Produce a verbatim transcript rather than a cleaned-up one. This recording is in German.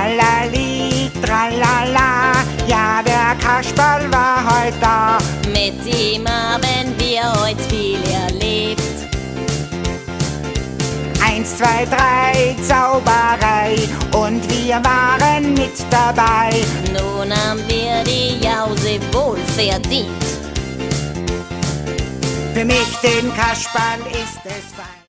Tralali, tralala, ja, der Kasperl war heut da. Mit ihm haben wir heut viel erlebt. Eins, zwei, drei, Zauberei, und wir waren mit dabei. Nun haben wir die Jause wohl verdient. Für mich, den Kasperl, ist es fein.